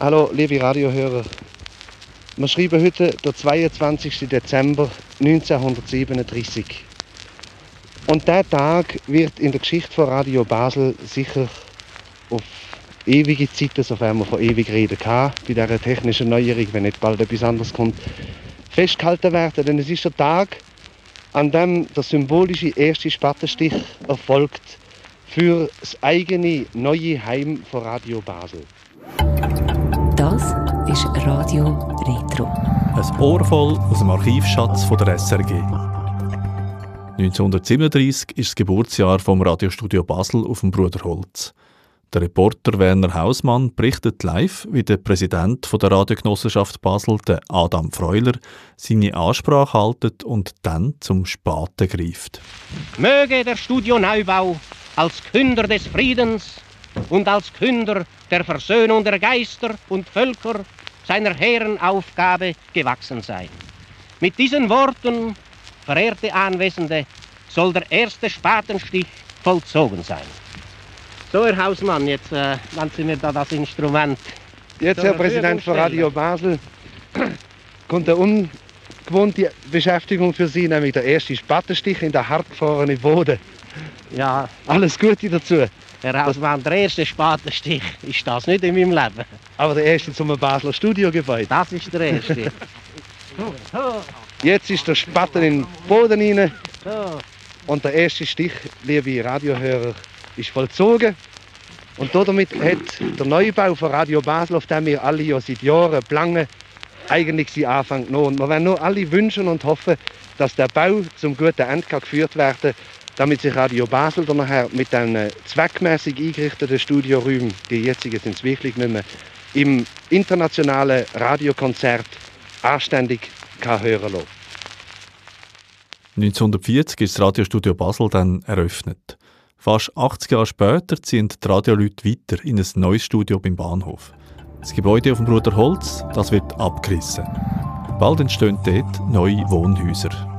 Hallo, liebe Radiohörer. Wir schreiben heute den 22. Dezember 1937. Und dieser Tag wird in der Geschichte von Radio Basel sicher auf ewige Zeiten, sofern wir von ewig reden kann, bei dieser technischen Neuerung, wenn nicht bald etwas anderes kommt, festgehalten werden. Denn es ist der Tag, an dem der symbolische erste Spatenstich erfolgt für das eigene neue Heim von Radio Basel. Das ist Radio Retro. Ein Ohr voll aus dem Archivschatz von der SRG. 1937 ist das Geburtsjahr vom Radiostudio Basel auf dem Bruderholz. Der Reporter Werner Hausmann berichtet live, wie der Präsident der Radiogenossenschaft Basel, der Adam Freuler, seine Ansprache haltet und dann zum Spaten greift. Möge der Studioneubau als Künder des Friedens und als Künder der Versöhnung der Geister und Völker seiner hehren Aufgabe gewachsen sein. Mit diesen Worten, verehrte Anwesende, soll der erste Spatenstich vollzogen sein. So, Herr Hausmann, jetzt lassen Sie mir da das Instrument. Jetzt, Herr Präsident von Radio Basel, kommt eine ungewohnte Beschäftigung für Sie, nämlich der erste Spatenstich in der hartgefrorenen Boden. Ja, Alles Gute dazu. Herr Hausmann, der erste Spatenstich ist das nicht in meinem Leben. Aber der erste zum Basler Studiogebäude. Das ist der erste. Jetzt ist der Spaten in den Boden rein So. und der erste Stich, liebe Radiohörer, ist vollzogen. Und damit hat der Neubau von Radio Basel, auf den wir alle ja seit Jahren planen, eigentlich seinen Anfang genommen. Und wir werden nur alle wünschen und hoffen, dass der Bau zum guten Ende geführt werden kann, damit sich Radio Basel dann nachher mit den zweckmäßig eingerichteten Studioräumen, die jetzigen sind es wirklich nicht mehr, im internationalen Radiokonzert anständig kann hören lassen. 1940 ist das Radiostudio Basel dann eröffnet. Fast 80 Jahre später ziehen die Radioleute weiter in ein neues Studio beim Bahnhof. Das Gebäude auf dem Bruderholz, das wird abgerissen. Bald entstehen dort neue Wohnhäuser.